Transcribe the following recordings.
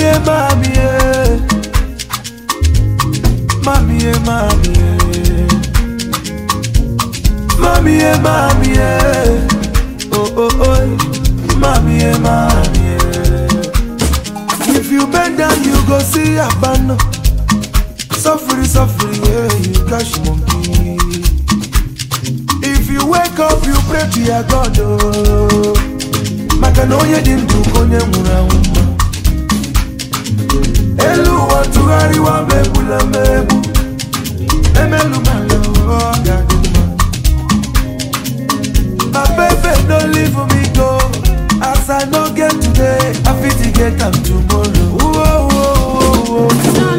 Mami, mami, mami, mami, mami, oh, oh, oh, mami, mami. If you bend down, you go see a banner. Suffering, yeah, you catch monkey. If you wake up, you pray to your God, oh. Makanoye dindu konye murauma. Elu watu gari wa mebu la mebu. Emelu malo, oh, gaduma. My baby, don't leave me go. As I don't get today, I fit to get them tomorrow. Whoa, whoa, whoa, whoa.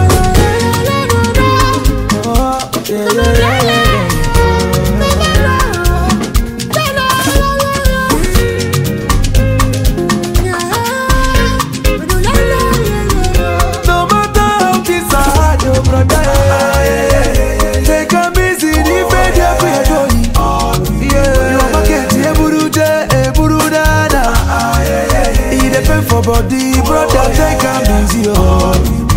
For body, brother, take a busy, oh.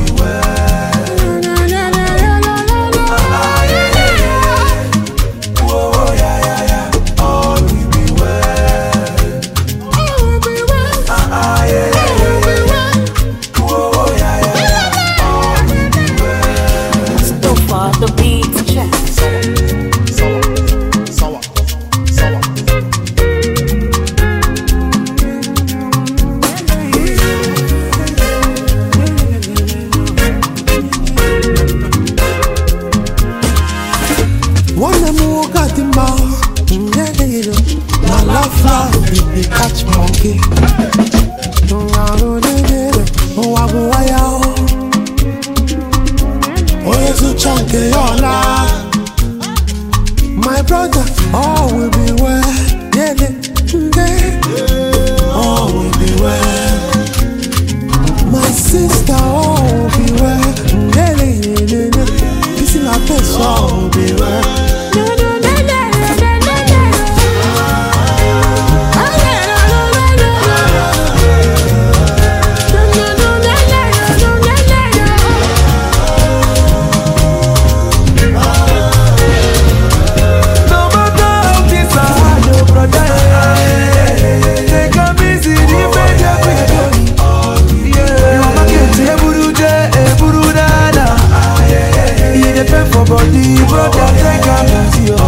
Catch monkey. My brother, all will be well. All will be well. My sister, all will be well. This is my best, all will be well. Body, brother, take a busy, oh.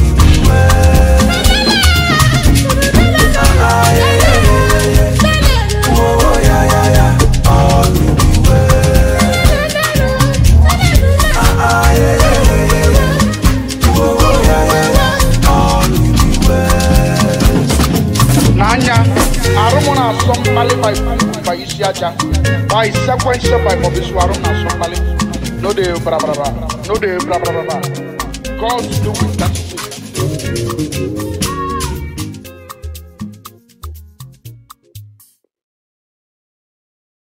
Nanya, I don't want to somebody by Isiaja. By sequential by Mobis Waruna, somebody. No, they bra bra bra. No, they bra bra bra. God do it. That's it.